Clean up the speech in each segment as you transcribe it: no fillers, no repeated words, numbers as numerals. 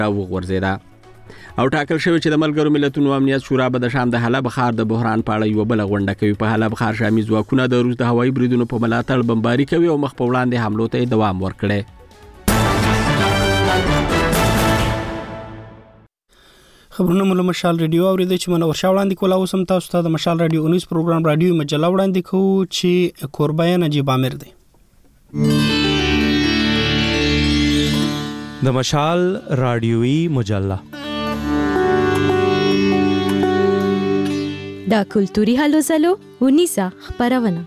وغورځېده. او ټاکل شوی چې د ملګرو ملتونو امنیت شورا به د شام د حلب ښار د بحران په اړه یوه بله غونډه کوي. په حلب ښار شامي ځواکونه د روس د هوایي بریدونو په ملاتړ بمباري کوي او مخ په وړاندې حملو ته یې دوام ورکړی. خبرونه مو له مشال رادیو اوریدل چې منور شاه وړاندې کوله. اوس هم تاسو ته د مشال رادیو اونیز پروګرام رادیو مجله وړاندې کوو چې کوربه نجیب عامر دی. د مشال رادیوي مجله دا کلتوري هلو ځلو ونیسه خبرونه.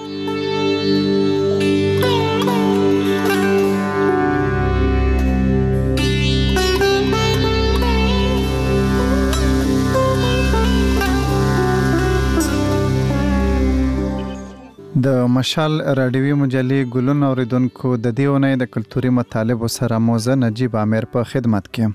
د مشال رادیوي مجلې ګلون اوریدونکو د دې اونۍ د کلتوري مطالبو سره موزه نجیب عامر په خدمت کې.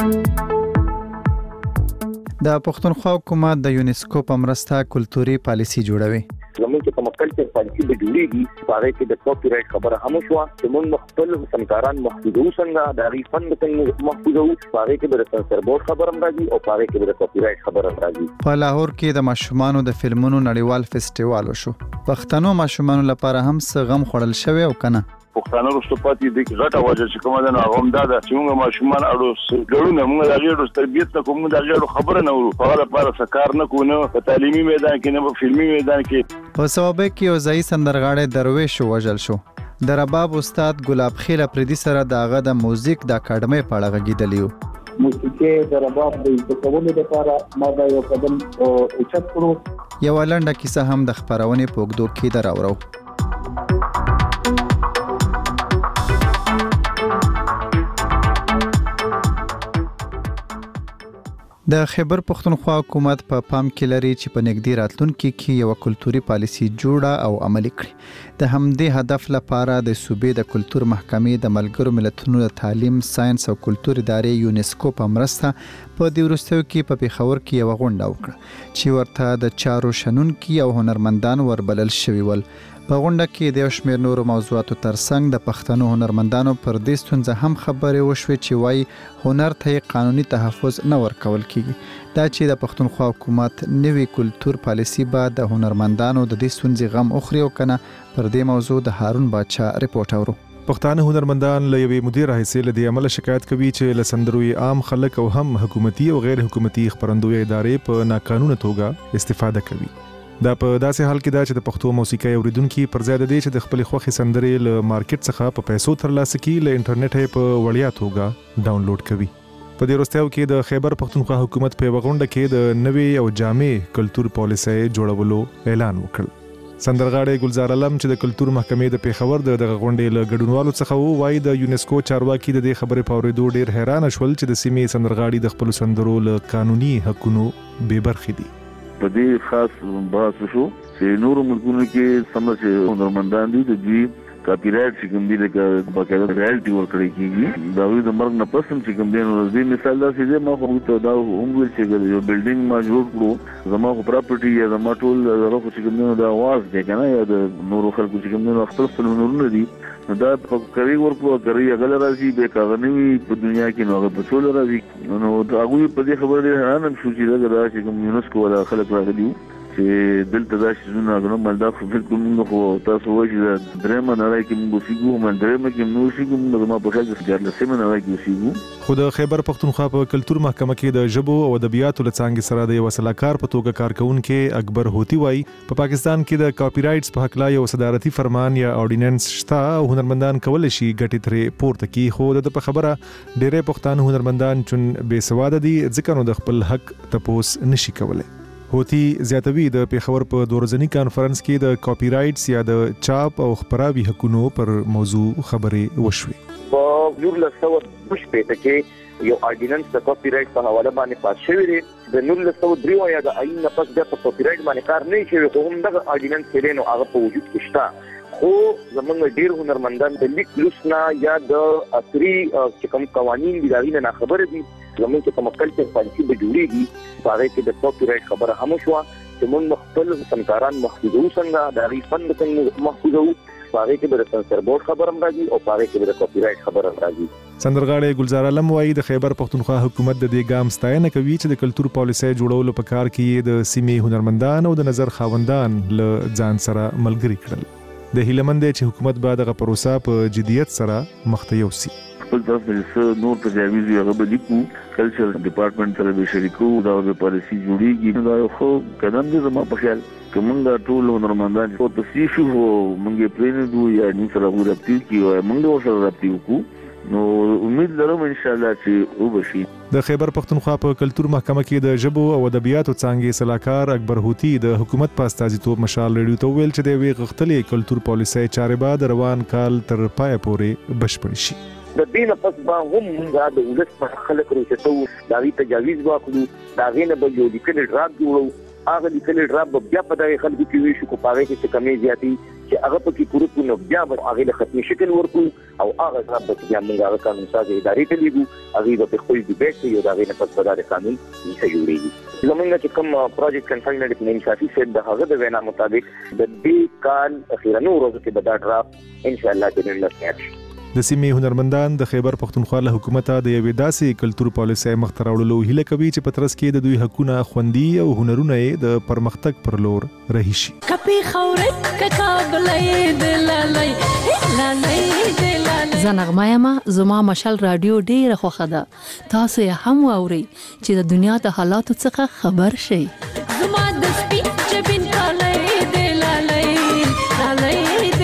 د پښتونخوا حکومت د یونیسکو په مرسته کلتوري پالیسي جوړوي. زموږ چې کوم کلچر پالیسي به جوړیږي هغه کې د کاپی رائټ خبره هم شو چې موږ خپل فنکاران محفوظو څنګه د غي فن څنګه محفوظو هغه کې د سنسر بورډ خبره هم راځي او هغه کې د کاپی رائټ خبره هم راځي. په لاهور کې د ماشومانو د فلمونو نړیوال فستیوال وشو. پښتنو ماشومانو لپاره هم څه غم خوړل شوی او کنه. پښتانه رښتو پاتې د غټه وجه چې کومه ده نو هم دا چې موږ ماشومان اړو ګړونه موږ د غیرو تربیت ته کوم د غیرو خبره نه ورو په اړه لپاره سکار نه کوو په تعلیمي میدان کې نه په فلمي میدان کې. په سوابق کې یو ځای سندرغاړی درویش وژل شو. د رباب استاد ګلاب خیل اپریدي سره دغه د موزیک د اکاډمۍ په اړه غږیدلی و. موسیقي د رباب د تکونې لپاره ما دا یو قدم اوچت کړو. یو لنډه کیسه هم د خبرونې په اوږدو کې دراوړو. د خیبر پښتونخوا حکومت په پام کې لري چې په نږدې راتلونکي کې یو کلتوري پالیسي جوړه او عملي کړي. د همدې هدف لپاره د صوبې د کلتور محکمې د ملګرو ملتونو د تعلیم، ساينس او کلتور ادارې یونیسکو په مرسته په دې وروستیو کې په پیښور کې یو غونډه وکړه چې ورته د چارو شنونکي او هنرمندان وربلل شوي ول. په غونډه کې د شمیر نورو موضوعاتو ترڅنګ د پښتنو هنرمندانو پر دې ستونزه هم خبرې وشوې چې وايي هنر ته قانوني تحفظ نه ورکول کیږي. دا چې د پښتونخوا حکومت نوې کلتور پالیسي به د هنرمندانو د دې ستونزې غم اخري او کنه. پر دې موضوع د هارون باچا ریپورت اورو. پښتانه هنرمندان له یوې مدیر حیثیت له دې عمل شکایت کوي چې له سندروي عام خلک او هم حکومتي او غیر حکومتي خبرندوی ادارې په ناقانونه توګه استفاده کوي. دا په داسې حال کې دا چې د پښتو موسیقي اوریدونکو پر ځای د دې چې د خپل خوخي سندرې له مارکیټ څخه په پیسو ترلاسه کړي له انټرنیټ په وړیا توګه ډاونلوډ کوي. په دې وروستیو کې د خیبر پښتونخوا حکومت په غونډه کې د نوې او جامع کلتور پالیسي جوړولو اعلان وکړ. سندرغاړی ګلزار علم چې د کلتور محکمې د پیښور د غونډې له ګډونوالو څخه وایي د یونیسکو چارواکي د دې خبرې په اورېدو ډېر حیران شول چې د سیمې سندرغاړي د خپل سندرو له قانوني حقونو بې برخې دي. په دې خاص بحث شو چې نورو ملکونو کې سم چې هنرمندان دي د دې کاپی رائټ چې کوم دي لکه باقاعده رائلټي ورکړي کیږي. دا وی د مرګ نه پس چې کوم دي نو دې مثال دا چې ما خو ته دا هم ویل چې یو بلډینګ ما جوړ کړو زما خو پراپرټي یا زما ټول زما خو چې کوم دا واز دی کنه یا د نورو خلکو چې کوم خپل نورونه دي دا په کوي ورکو کوي غل راځي به کاغنوي په دنیا کې نو په ټول راځي نو دا غوي په دې خبره حیران شو چې دا چې کوم یونیسکو ولا خلک راغلي چې دلته دا شزونه غنو ملدا خو بالکل موږ خو تاسو وایي چې درېمه نړۍ کې موږ سیګو من درېمه کې موږ سیګو موږ ما په خاطر چې د سیمه نړۍ کې سیګو. خو د خیبر پښتونخوا په کلتور محکمه کې د ژبو او ادبیاتو لڅانګ سره د یو سلاکار په توګه کارکونکو اکبر هوتی وایي په پاکستان کې د کاپی رائټس په حق لا یو صدارتي فرمان یا اورډیننس شته او هنرمندان کول شي ګټې ترې پورته کی. خو د په خبره ډېرې پښتانه هنرمندان چون بے سواد دي ځکه نو د خپل حق تپوس نشي کولای. هوتی زیاتوي د پیښور په دورځنی کانفرنس کې د کاپی رائټس یا د چاپ او خبراوي حقوقو پر موضوع خبرې وشوي. په 1960 کې یو اورډیننس د کاپی رائټ په حواله باندې پاس شوی دی. د 1903 یا د آئین نه پس د کاپی رائټ باندې کار نه شوی خو هم دغه اورډیننس کې نو هغه په وجود کې شته. خو زمونږ ډیر هنرمندان د لیک لوسنا یا د اثري چې کوم قوانين دي دا نه خبره دي. زمونږ چې کوم کلچر پالیسي به جوړیږي هغه کې د کاپی رائټ خبره هم شو چې موږ خپل فنکاران محفوظو څنګه د غي فن څنګه محفوظو پاره کې د سنسر بورډ خبر هم راځي او پاره کې د کاپی رائټ خبر هم راځي. سندرغاړی ګلزار عالم وايي د خیبر پختونخوا حکومت د دې ګام ستاینه کوي چې د کلتور پالیسۍ جوړولو په کار کې د سیمې هنرمندان او د نظر خاوندان له ځان سره ملګري کړل. د هیلمند چې حکومت به دغه پروسه په جدیت سره مخته یوسي. خپل تاسو نور تجاویز یو غو لیکو کلچر ډپارټمنټ سره به شریکو دا د پالیسي جوړیږي دا خو قدم دی زما په خیال کومه ټول هنرمندان او تاسو شو مونږه پرېنه دوی یا نن سره ورته کیو مونږ سره راځو کو نو امید لرم ان شاء الله چې وبشي. د خیبر پختونخوا په کلتور محکمه کې د ژبو او ادبیاتو څانګې صلاحکار اکبر هوتی د حکومت په استازیتوب مشال ریډیو ته ویل چې د وی غختلې کلتور پالیسۍ چارې به د روان کال تر پای پورې بشپړ شي. د دې پس به هم موږ د ولس په خلک روچتو دا وی تجاویز واکړو دا غینه به یو لیکل ډراپ جوړو هغه لیکل ډراپ بیا په دغه خلکو کې وی شو کو پاره کې کمی زیاتی چې هغه په کې پوره پونه بیا به هغه له ختمي شکل ورکو او هغه ډراپ به بیا موږ هغه قانون سازي ادارې ته لیږو هغه په خپل ډیبیټ یو دا غینه پس به د قانون یې جوړیږي. زمونږ چې کوم پروجیکټ کنسلټنټ په انصافي سیټ د هغه د وینا مطابق د دې کال اخیرانو ورځو کې به دا ډراپ ان شاء الله د نن لاسه د سیمې هنرمندان د خیبر پختونخوا له حکومت د یوې داسې کلتور پالیسۍ مخته راوړلو هیله کوي چې په ترڅ کې د دوی حقونه خوندي او هنرونه د پرمختګ پر لور رهي شي. زنغمایما زما مشال رادیو ډیره خوښه ده. تاسو یې هم واورئ چې د دنیا د حالاتو څخه خبر شئ. زما د سپین جبین کالای دی لالای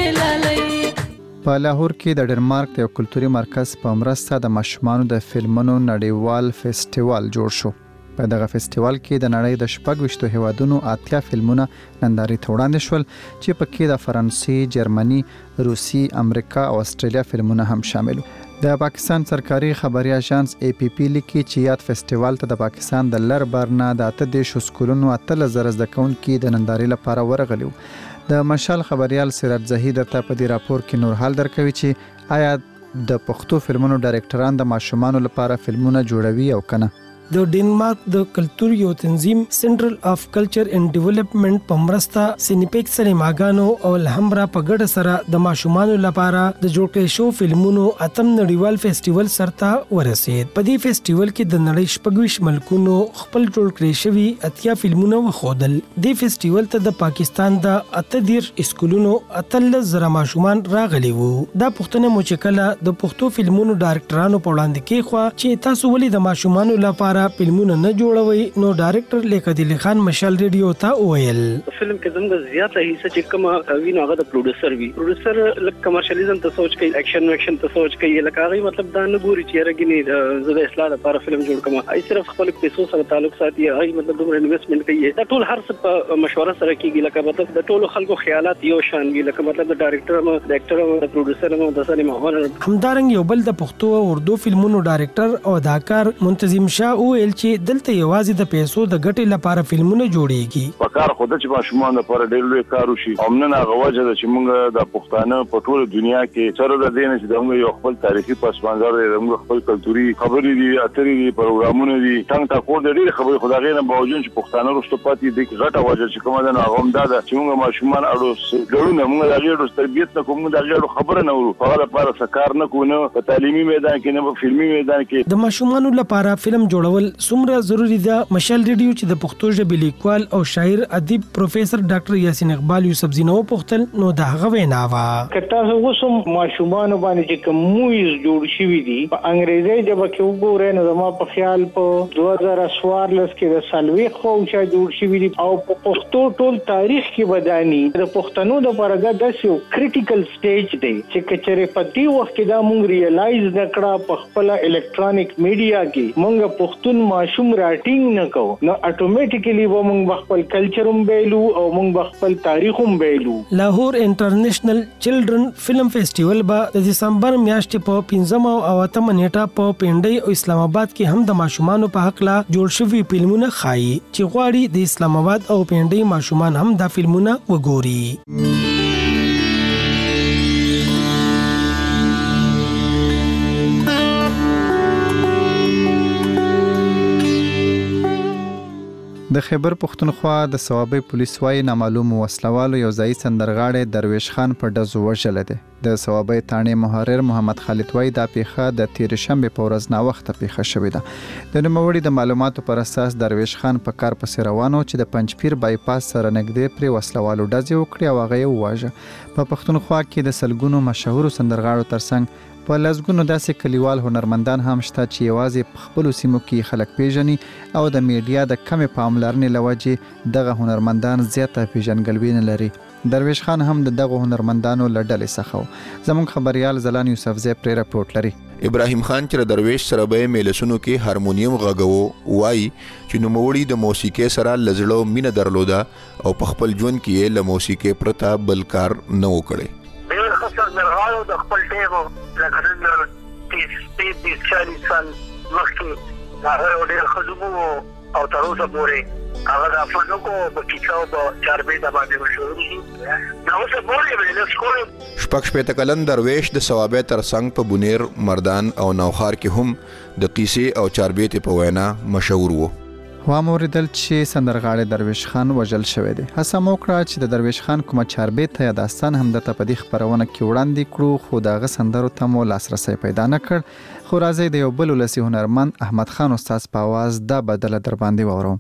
په لاهور کې د ډنمارک د کلتوري مرکز په مرسته د ماشومانو د فلمونو نړیوال فیسټیوال جوړ شو. په دغه فیسټیوال کې د نړۍ د 26 هیوادونو 80 فلمونه نندارې ته وړاندې شول چې پکې د فرانسې، جرمني، روسي، امریکا او استرالیا فلمونه هم شامل وو. د پاکستان سرکاري خبري اژانس APP لیکي چې یاد فیسټیوال ته د پاکستان د لر برنا د 8 سکولونو 13,000 زده کوونکي د نندارې لپاره ورغلي. د مشال خبريال سراج زهید ته په دې راپور کې نور حال درکوي چې آیا د پښتو فلمونو ډایرکټران د ماشومانو لپاره فلمونه جوړوي او کنه. د ډنمارک د کلتور یو تنظیم سنټرل اف کلچر اینڈ ډیولپمنٹ په مرسته سینیپیکس سینماګانو او الهمرا په ګډه سره د ماشومانو لپاره د جوړ کړي شو فلمونو اتم نړیوال فیسټیوال سرته ورسید. په دې فیسټیوال کې د نړۍ 26 ملکونو خپل جوړ کړي شوی 80 فلمونه وخودل. دې فیسټیوال ته د پاکستان د 18 اسکولونو 13,000 ماشومان راغلي وو. دا پښتنه موچکله د پښتو فلمونو ډایرکټرانو په وړاندې کې خو چې تاسو ولې د ماشومانو لپاره فلمونه نه جوړوي. نو ډایرکټر لیکدل خان مشال ریډیو ته وویل فلم کې زموږ زیاته حصہ چې کوم وینو هغه د پروډوسر وی. پروډوسر لکه کمرشلیزم ته سوچ کوي، اکشن ته سوچ کوي، لکه هغه مطلب دا نه ګوري چې رګنی زه د اصلاح لپاره فلم جوړ کوم. ای صرف خپل پیسو سره تعلق ساتي، هغه مطلب دومره انویسټمنٹ کوي. دا ټول هر څه په مشوره سره کیږي. لکه مطلب د ټولو خلکو خیالات یو شان وي. لکه مطلب د ډایرکټر او د اکټر او د پروډوسر او د سره ماحول همدارنګ یو بل د پښتو او اردو فلمونو ډایرکټر او اداکار منتظم شاه ویل چې دلته یوازې د پیسو د ګټې لپاره فلمونه جوړیږي. په کار خو د چې ماشومان لپاره ډېر لوی کار وشي. همنن هغه وجه ده چې موږ د پښتانه په ټول دنیا کې سره د دې نه چې موږ یو خپل تاریخي پسمانځر دی، موږ خپل کلتوري خبرې دي، اترې دي، پروګرامونه دي، څنګه تا کور د ډېر خبرې خدای نه باوجود چې پښتانه رښتو پاتې دي. غټه وجه چې کومه ده هغه هم ده چې موږ ماشومان اړو ګړو موږ د غیرو تربیت نه کوم، د غیرو خبره نه ورو، هغه لپاره سکار نه کوو، نه په تعلیمي میدان کې نه په فلمي میدان کې. د ماشومانو لپاره فلم جوړول څومره ضروری ده مشال ریډیو چې د پښتو ژبې لیکوال او شاعر ادیب پروفیسور ډاکټر یاسین اقبال یوسف زینو پختل نو دا غوینا وا کته وسم ماشومان باندې چې کوموي جوړ شوی دي په انګریزي ژبه کې وګورئ نو زما په خیال په 2014 کې د سالوي خو چې جوړ شوی دي او په پښتو ټول تاریخ کې ودانی د پښتنو د پرګه د یو کریټیکل سټیج دی چې کچره په دې وخت کې دا مونږ ریلایز نکړه په خپل الکترونیک میډیا کې مونږ پښتون ماشوم راټینګ نه کو نو اتوماتیکلی و مونږ خپل کلچر هم بیلو او مونږ خپل تاریخ هم بیلو. لاهور انټرنیشنل چلډرن فلم فیسټیوال به د دسمبر میاشتې په 15 او 8 نیټه په پنډۍ او اسلام آباد کې هم د ماشومانو په حق لا جوړ شوی فلمونه خایي چې غواړي د اسلام آباد او پنډۍ ماشومان هم دا فلمونه وګوري. د خیبر پښتونخوا د صوابۍ پولیس وايي نامعلوم وسلوالو یو ځایي سندرغاړی درویش خان په ډزو وژلی دی. د صوابۍ تاڼې محرر محمد خالد وايي دا پیښه د تېرې شنبې په ورځ ناوخته پیښه شوې ده. د نوموړي د معلوماتو پر اساس درویش خان په کار پسې روان و چې د پنجپیر بایپاس سره نږدې پرې وسلوالو ډزې وکړې او هغه یې وواژه. په پښتونخوا کې د سلګونو مشهورو سندرغاړو ترڅنګ په لسګونو داسې کلیوال هنرمندان هم شته چې یوازې په خپلو سیمو کې خلک پیژني او د میډیا د کمې پاملرنې له وجې دغه هنرمندان زیاته پیژندګلوي نه لري. درویش خان هم د دغه هنرمندانو له ډلې څخه و. زموږ خبریال زلان یوسفزی پرې رپورټ لري. ابراهیم خان چې درویش سره به میلسونو کې هارمونیم غږو وایي چې نوموړي د موسیقۍ سره لزړو مینه درلوده او په خپل ژوند کې له موسیقۍ پرته بل کار نه وکړي. ډېر ښه سندرغاړی د خپل ټیم لکه نن 30-40 سال مخکې هغه ډېر ښه زوم او تر اوسه پورې هغه د افغانکو په کیسه او په چاربې باندې مشهور دي. دا اوسه پورې ویل سکول شپږ شپېته کلن درویش د صوابۍ ترڅنګ په بونیر، مردان او نوخار کې هم د قیسې او چاربې په وینا مشهور وو. وام اوریدل چې سندرغاړی درویش خان وژل شوی دی. هڅه مو وکړه چې د درویش خان کومه چاربې ته یا داستان هم د په دې خپرونه کې وړاندې کړو، خو د هغه سندرو ته مو لاسرسی پیدا نه کړ. خو راځئ د یو بل ولسي هنرمند احمد خان استاد په اواز دا بدله در باندې واورم.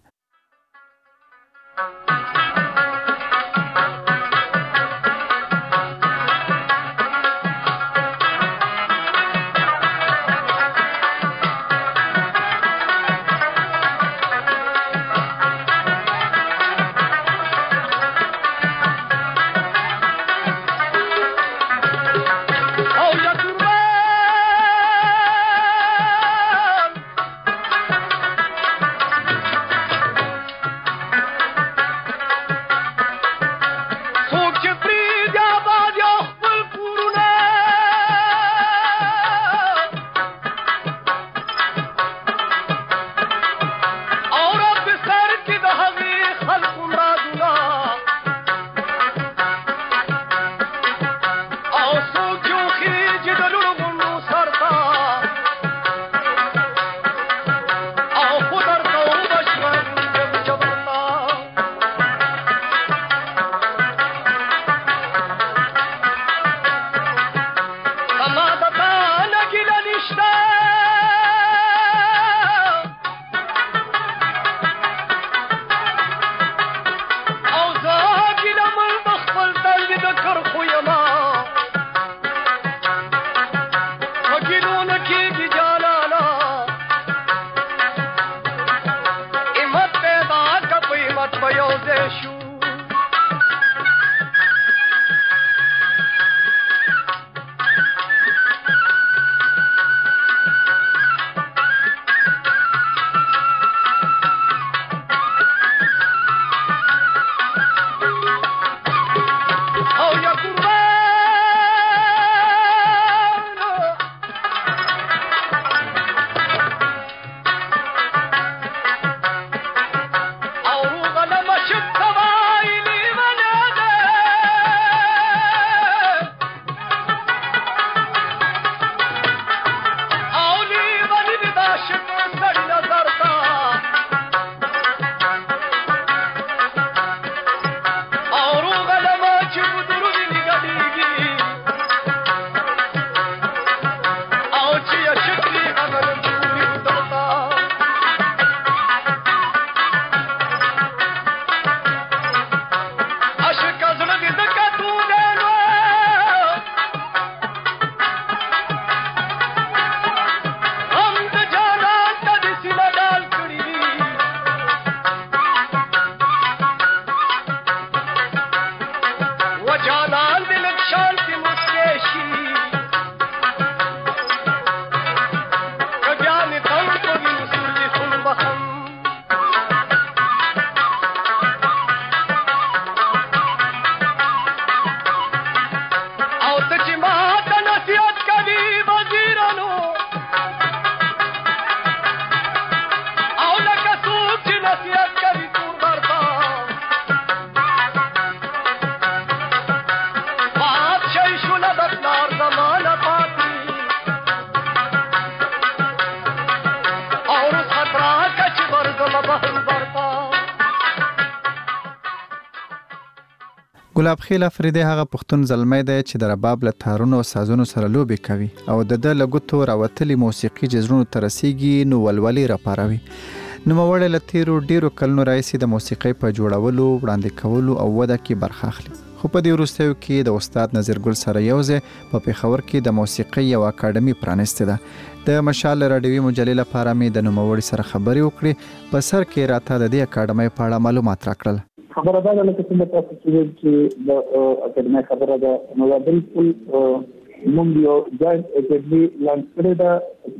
ګلاب خیل افریدی هغه پښتون زلمی دی چې د رباب له تارونو او سازونو سره لوبې کوي او د له ګوتو راوتلي موسیقي جزرونو ته رسیږي نو ولولې راپاروي. نوموړی له تیرو ډیرو کلونو راهیسې د موسیقۍ په جوړولو، وړاندې کولو او وده کې برخه اخلي. خو په دې وروستیو کې د استاد نظیر ګل سره یوځای په پېښور کې د موسیقۍ یو اکاډمي پرانیستې ده. د مشال راډیوي مجلې لپاره مې د نوموړي سره خبرې وکړې. په سر کې راته د دې اکاډمۍ په اړه معلومات راکړل. خبره دا ده چې تاسو چې د اکاډمۍ خبره ده نو بالکل موږ یو ځای اکاډمي لانچ کړې ده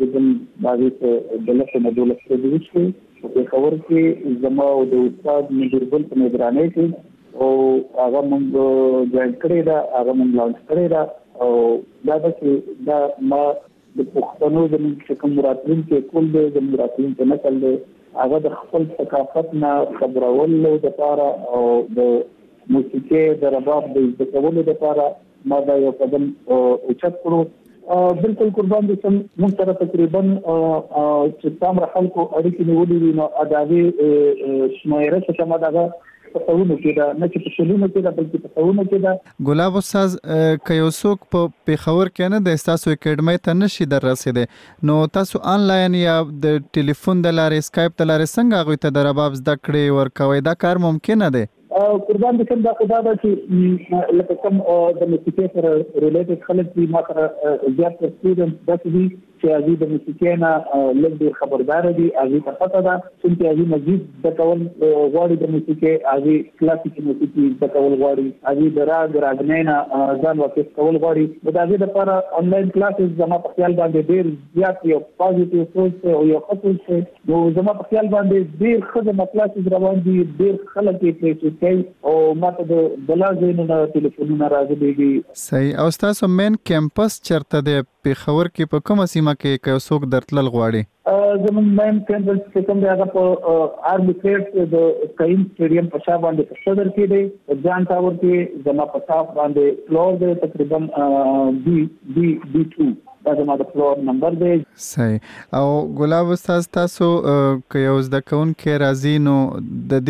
د باندې د لکه نه دولت سره په خبر کې زما او د استاد نظیر ګل په نگرانۍ کې او هغه موږ جوائن کړی دا هغه موږ لانچ کړی دا او دا چې دا ما د پښتنو د کوم راتلون کې کول د راتلون کې نقل دی هغه د خپل ثقافت نه خبرولو لپاره او د موسیقي د رباب د ذکرولو لپاره ما دا یو قدم اوچت کړو. بالکل قربان دي چې موږ سره تقریبا چې تام خلکو اړیکې نیولې نو ادابي شمایره څخه ما دا پتاونه کېدا نه چې په شلونه کېدا بلکې پتاونه کېدا. ګلاب استاد که یو څوک په پېښور کې نه د تاسو اکاډمۍ ته نشي در رسیدي نو تاسو آنلاین یا د ټلیفون د لارې اسکایپ د لارې څنګه هغوی ته د رباب زده کړې ورکوي؟ دا کار ممکنه دی؟ قربان دي کوم دا خدا دا چې لکه کوم د موسیقي سره ریلیټډ خلک دي ما سره زیات سټوډنټ داسې دي چې هغه د موسیقي نه لږ خبردار دي هغه ته پته ده چې هغه مزید د کول غواړي د موسیقي هغه کلاسیکي موسیقي د کول غواړي هغه د راګ نه ځان واقف کول غواړي د هغه لپاره انلاین کلاسز زما په خیال باندې ډیر زیات یو پوزټیو سوچ او یو خطر څه نو زما په خیال باندې ډیر خدمت کلاسز روان دي ډیر خلک یې او ماته د بلازینو نه ټلیفونونه راځي. صحیح. او تاسو مین کیمپس چرته دی پېښور کې په کومه سیمه کې که څوک درتلل غواړي؟ زموږ مین کیمپس چې کوم دی هغه په آرمی کریټ د قایم سټیډیم په شا باندې په صدر کې دی جان ټاور کې زما په صاف باندې فلور دی تقریبا B2 دا زما د فلور نمبر دی. صحیح. او ګلاب استاد تاسو که یو زده کوونکی راځي نو د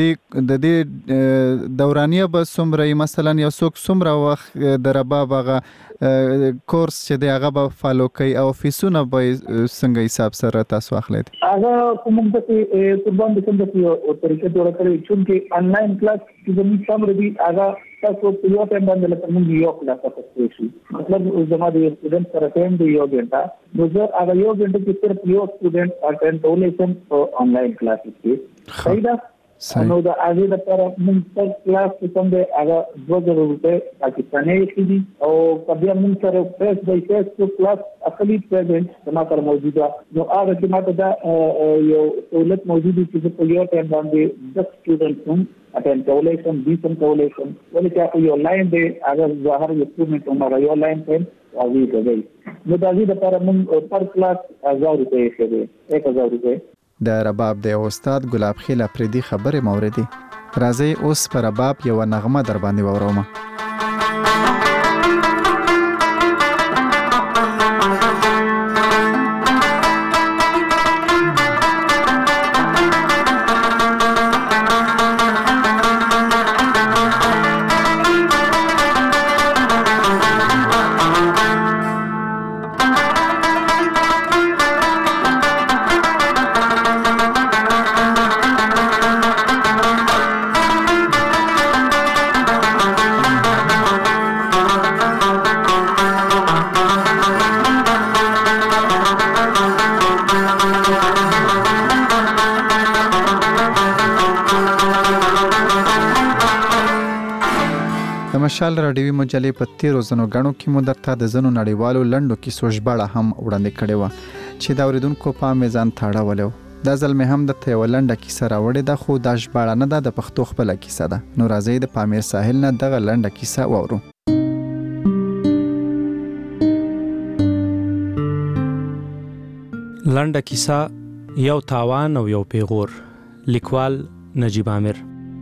دې دورانیه به څومره مثلا یو څوک څومره وخت د رباب هغه کورس چې دی هغه به فالو کوي او فیسونه به څنګه حساب سره تاسو اخلئ؟ هغه کوم د قربان د کوم د طریقې جوړ کړی چې انلاین کلاس چې زموږ څومره دی هغه تاسو په یو ټایم باندې لکه موږ یو کلاس تاسو شي مطلب زما د سټوډنټ سره ټایم دی یو غنټه نو زه هغه یو غنټه کې صرف یو سټوډنټ اټینډ کولای شم په انلاین کلاس کې. صحیح ده. نو دا هغه لپاره موږ پر کلاس کوم دی هغه 2000 روپے پاکستاني دي او کبه موږ سره فیس بای فیس کلاس اخلي پریزنټ زما سره موجوده نو هغه چې ماته دا یو سہولت موجوده چې په یو ټایم باندې 10 سټوډنټ هم اټینډ کولای شم بیسم کولای شم ولې چې یو لاین دی هغه ظاهر یو سټوډنټ عمر یو لاین ټایم راوي کوي نو دا دې لپاره موږ پر کلاس 1000 روپے کوي 1000 روپے. د رباب د استاد ګلاب خیل افریدی خبرې موردی. راځي اوس پر رباب یو نغمه در باندې ووروم. مشال راډیوي مجلې په 13 ځنو غاڼو کې مو درته د زنو نړیوالو لنډو کیسو ژباړه هم وړاندې کړې و چې دا اوریدونکو په میزان تاړه ولو. دا ځل مې هم د ته ولنډه کیسه راوړې ده خو دا ژباړه نه ده د پښتو خپل کیسه ده. نو راځي د پامیر ساحل نه دغه لنډه کیسه واورو. لنډه کیسه یو تاوان او یو پیغور. لیکوال نجیب عامر.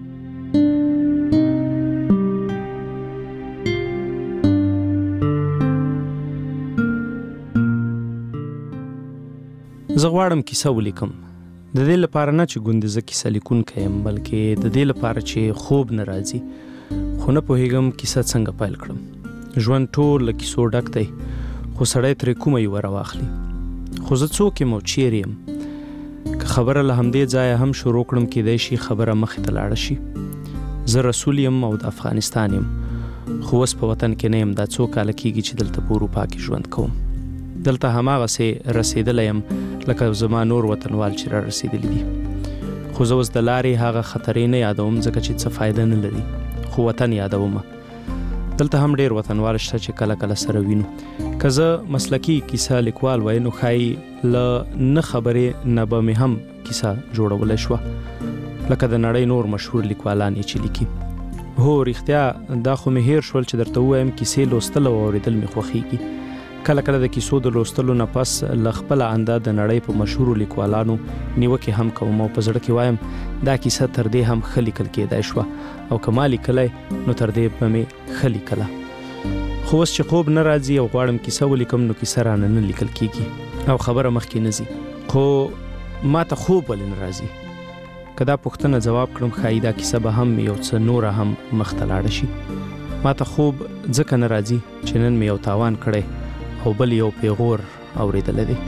زه غواړم کیسه ولیکم د دې لپاره نه چې ګوندې زه کیسه لیکونکی یم بلکې د دې لپاره چې خوب نه راځي خو نه پوهیږم کیسه څنګه پیل کړم. ژوند ټول له کیسو ډک دی خو سړی ترې کومه یوه راواخلي. خو زه څوک یم او چیرې یم؟ که خبره له همدې ځایه هم شروع کړم کیدای شي خبره مخې ته لاړه شي. زه رسول یم او د افغانستان یم، خو اوس په وطن کې نه یم. دا څو کاله کېږي چې دلته په اروپا کې ژوند کوم. دلته هماغسې رسېدلی یم لکه زما نور وطنوال چې را رسېدلي دي. خو زه اوس د لارې هغه خطرې نه یادوم ځکه چې څه فایده نه لري، خو وطن یادوم. دلته هم ډېر وطنوال شته چې کله کله سره وینو. که زه مسلکي کیسه لیکوال وای نو ښایي له نه خبرې نه به مې هم کیسه جوړولی شوه لکه د نړۍ نور مشهور لیکوالان یې چې لیکي. هو رښتیا دا خو مې هیر شول چې درته ووایم کیسې لوستل او اورېدل مې خوښیږي. کله کله د کیسو د لوستلو نه پس له خپله انده د نړۍ په مشهورو لیکوالانو نیوکې هم کوم او په زړه کې وایم دا کیسه تر دې هم ښه لیکل کېدای شوه او که ما لیکلی نو تر دې به مې ښه لیکله. خو اوس چې خوب نه راځي او غواړم کیسه ولیکم نو کیسه رانه نه لیکل کېږي او خبره مخکې نه ځي. خو ما ته خوب ولې نه راځي؟ که دا پوښتنه ځواب کړم ښایي دا کیسه به هم یو څه نوره هم مخ ته لاړه شي. ما ته خوب ځکه نه راځي چې نن مې یو تاوان کړی او بل یو پیغور اورېدلی دی.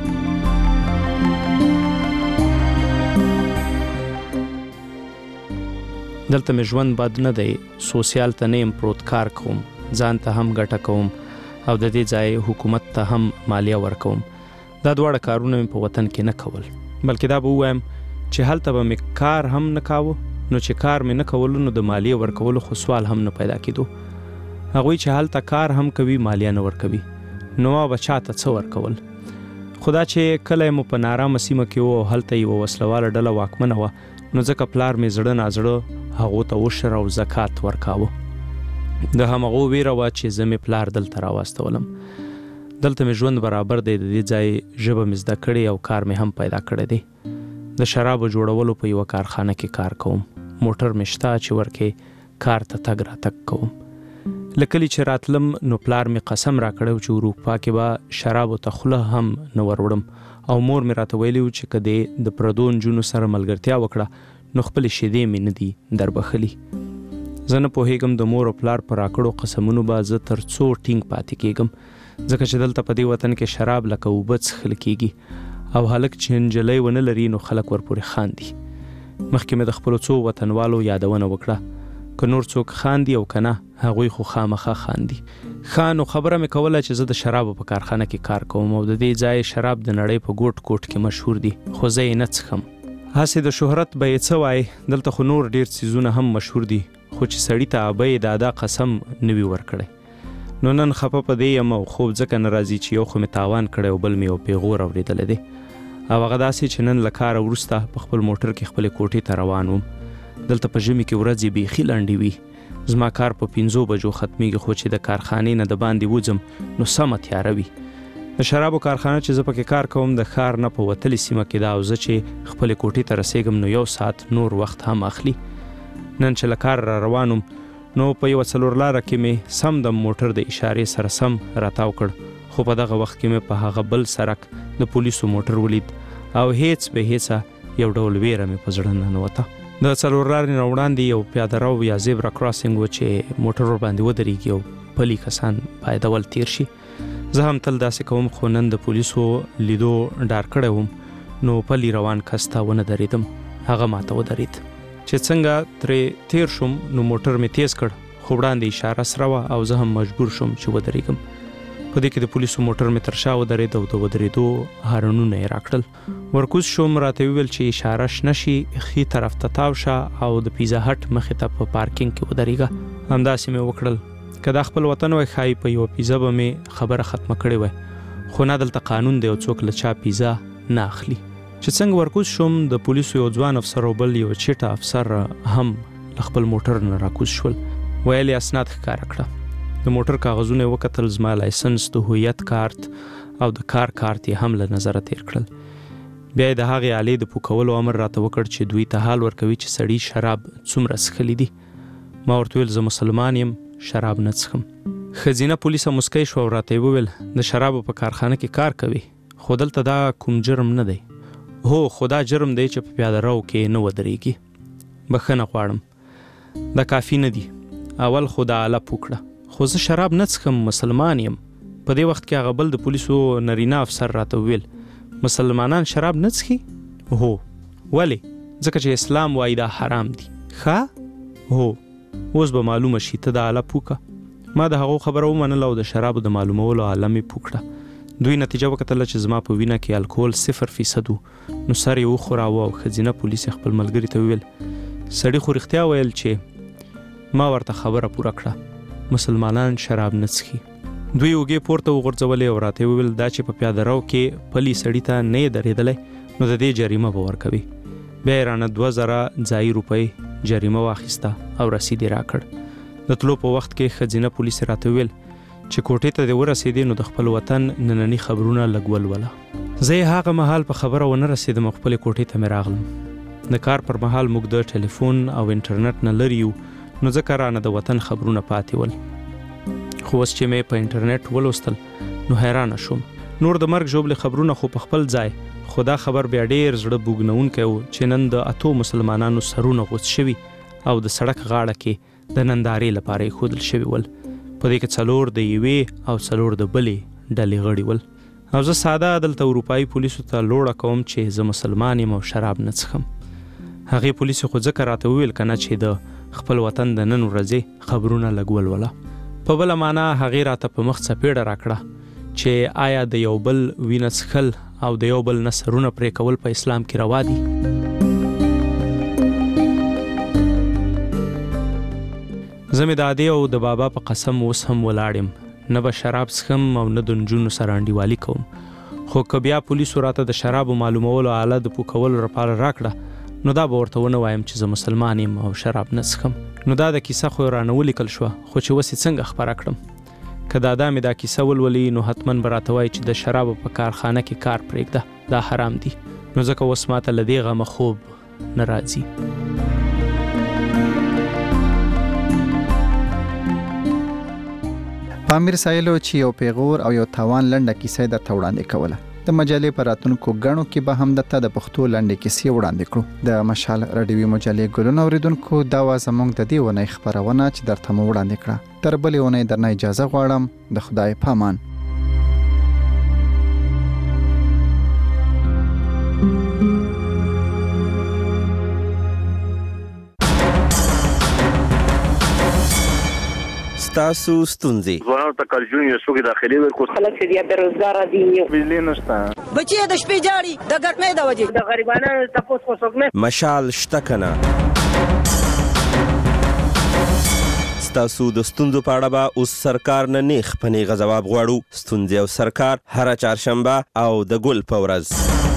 دلته مې ژوند بد نه دی، سوسیال ته نه یم پروت، کار کوم، ځان ته هم ګټه کوم او د دې ځای حکومت ته هم مالیه ورکوم. دا دواړه کارونه مې په وطن کې نه کول، بلکې دا به ووایم چې هلته به مې کار هم نه کاوه. نو چې کار مې نه کولو نو د مالیه ورکولو خو سوال هم نه پیدا کېدو. هغوی چې هلته کار هم کوي مالیه نه ورکوي نو ما به چاته څه ورکول؟ خو دا چې کله مو په نارامه سیمه کې و او هلته یوه وسلواله ډله واکمنه وه نو ځکه پلار مې زړه نازړه هغو ته عشر او زکات ورکاوه. د همغو ویره وه چې زه مې پلار دلته راواستولم. دلته مې ژوند برابر دی، د دې ځای ژبه مې زده کړې او کار مې هم پیدا کړی دی. د شرابو جوړولو په یوه کارخانه کې کار کوم. موټر مې شته چې ورکې کار ته تګ راتګ کوم. له کلي چې راتلم نو پلار مې قسم راکړی چې اروپا کې به شرابو ته خوله هم نه وروړم او مور مې راته ویلي و چې که دې د پردو نجونو سره ملګرتیا وکړه نو خپلې شیدې مې نه دي دربخلي. زه نه پوهیږم د مور او پلار په راکړو قسمونو به زه تر څو ټینګ پاتې کېږم، ځکه چې دلته په دې وطن کې شراب لکه اوبه څښل کېږي او هلک چې نجلۍ ونه لري نو خلک ورپورې خاندي. مخکې مې د خپلو څو وطنوالو یادونه وکړه، که نور څوک خاندي او که نه هغوی خو خامخا خاندي. ښه نو خبره مې کوله چې زه د شرابو په کارخانه کې کار کوم او د دې ځای شراب د نړۍ په ګوټ ګوټ کې مشهور دي، خو زه یې نه څښم. هسې د شهرت به یې څه وایي، دلته خو نور ډېر څیزونه هم مشهور دي خو چې سړي ته ابه یې د ادا قسم نه وي ورکړی. نو نن خفه په دې یم او خوب ځکه نه راځي چې یو خو مې تاوان کړی او بل مې یو پیغور اورېدلی دی او هغه داسې چې نن له کاره وروسته په خپل موټر کې خپلې کوټې ته روان وم. دلته په ژمي کې ورځې بیخي لنډې وي. زما کار په 5 بجو ختمیږي خو چې د کارخانې نه د باندې وځم نو سمه تیاره وي. د شرابو کارخانه چې زه پکې کار کوم د ښار نه په وتلې سیمه کې ده او زه چې خپلې کوټې ته رسېږم نو 1 ساعت نور وخت هم اخلي. نن چې له کار را روانم نو په یوه څلورلاره کې مې سم د موټر د اشارې سره سم راتاو کړ، خو په دغه وخت کې مې په هغه بل سرک د پولیسو موټر ولید او هیڅ به هیڅه یو ډول ویره مې په زړه ننوته. د څلورلارې نه وړاندې یو پیاده رو یا زیبرا کراسینګ و چې موټر ورباندې ودرېږي او پلي کسان باید اول تیر شي. زه هم تل داسې کوم خو نن د پولیسو لیدو ډار کړی وم نو پلي روان کس ته ونه درېدم، هغه ماته ودرېد. چې څنګه ترې تیر شوم نو موټر مې تیز کړ خو وړاندې اشاره سره وه او زه هم مجبور شوم چې ودرېږم. په دې کې د پولیسو موټر مې تر شا ودرېد او د ودرېدو هارنونه یې راکړل. ورکوز شوم، راته ویل چې اشاره شنه شي ښي طرف ته تاو شه او د پیزا هټ مخې ته په پارکینګ کې ودرېږه. همداسې مې وکړل. که دا خپل وطن وای ښایي په یوه پیزا به مې خبره ختمه کړې وای، خو نه دلته قانون دی او څوک له چا پیزا نه اخلي. چې څنګه ورکوز شوم د پولیسو یو ځوان افسر او بل یو چټه افسر هم له خپل موټر نه راکوز شول. ویل یې اسناد ښکاره کړه. د موټر کاغذونه یې وکتل، زما لایسنس، د هویت کارت او د کار کارت یې هم له نظره تیر کړل. بیا یې د هغې آلې د پوکولو امر راته وکړ چې دوی ته حال ورکوي چې سړي شراب څومره څښلي دي. ما ورته ویل زه مسلمان یم، شراب نه څښم. ښځینه پولیسه مسکی شوه او راته یې وویل د شرابو په کارخانه کې کار کوي خو دلته دا کوم جرم نه دی. هو خو دا جرم دی چې په پیاده رو کې نه ودرېږي. بخښنه غواړم، دا کافي نه دي. اول خدا اعلی پوکړه خو زه شراب نه څښم مسلمان یم. په دې وخت کې هغه بل د پولیسو نرینه افسر راته وویل مسلمانان شراب نه څښي؟ هو. ولې؟ ځکه چې اسلام وایي دا حرام دي. ښه؟ هو. اوس به معلومه شي ته د اعلی پوکه. ما د هغو خبره ومنله او د شرابو د معلومولو عالم یې پوکړه. دوی نتیجه وکتله چې زما په وینه کې الکول 0% و. نو سر یې وخوراوه او ښځینه پولیس خپل ملګري ته وویل سړي خو رښتیا ویل چې ما ورته خبره پوره کړه مسلمانان شراب نه څښي. دوی اوږې پورته وغورځولې او راته وویل دا چې په پیاده رو کې پلي سړي ته نه یې درېدلی نو د دې جریمه به ورکوي. بیا یې رانه 2000 ځایي روپۍ جریمه واخیسته او رسید یې راکړ. د تلو په وخت کې ښځینه پولیس راته ویل چې کوټې ته دې ورسېدې نو د خپل وطن ننني خبرونه لږ ولوله. زه یې هغه مهال په خبره ونه رسېدم او خپلې کوټې ته مې راغلم. د کار پر مهال موږ د ټلیفون او انټرنټ نه لرې یو نو ځکه رانه د وطن خبرونه پاتې ول. خو اوس چې مې په انټرنټ ولوستل نو حیرانه شوم. نور د مرګ ژوبلې خبرونه خو په خپل ځای خو دا خبر بیا ډېر زړه بوږنونکی و چې نن د 8 مسلمانانو سرونه غوڅ شوي او د سړک غاړه کې د نندارې لپاره یې ښودل شوي ول. په دې کې 4 د یوې او 4 د بلې ډلې غړي ول. او زه ساده دلته اروپایي پولیسو ته لوړه کوم چې زه مسلمان یم او شراب نه څښم. هغې پولیسو خو ځکه راته وویل که نه چې د خپل وطن د نن ورځې خبرونه لږ ولوله. په بله معنا هغې راته په مخ څپېړه راکړه چې آیا د یو بل وینه څښل او د یو بل نه سرونه پرې کول په اسلام کې روا دي؟ زه مې د ادې او د بابا په قسم اوس هم ولاړ یم. نه به شراب څښم او نه د نجونو سره انډیوالي کوم. خو که بیا پولیسو راته د شرابو معلومولو آله د پوکولو لپاره راکړه نو دا به ورته ونه وایم چې زه مسلمان یم او شراب نه څښم. نو دا د کیسه خو رانه ولیکل شوه خو چې اوس یې څنګه خپره کړم؟ که دادا مې دا کیسه ولولي نو حتما به راته وایي چې د شرابو په کارخانه کې کار پرېږده دا حرام دي. نو ځکه اوس ماته له دې غمه خوب نه راځي. پامیر سایلو چې یو پیغور او یو تاوان لنډه کیسه درته وړاندې کوله. د مجلې په راتلونکو غاڼو کې به هم دته د پښتو لنډې کیسې وړاندې کړو. د مشال رادیوي مجلې ګلونه اوریدونکو دا وا زموږ د دې ونې خبرونه چې درته مو وړاندې کړه. تر بلې ونې درنه اجازه غواړم. د خدای پامان. تاسو ستونزې ځوانانو ته کارجون یو څوک داخلي ورکو خلک چې بیا بیروزګار دي بجلی نشته بچي د شپې جاړي د ګرمۍ د وجې د غریبانو تاسو خو څوک نه مشال شته کنه. ستاسو د ستونزو په اړه به اوس سرکار نه نیغ په نیغه ځواب غواړو. ستونزې او سرکار هره چهارشنبه او د ګل په ورځ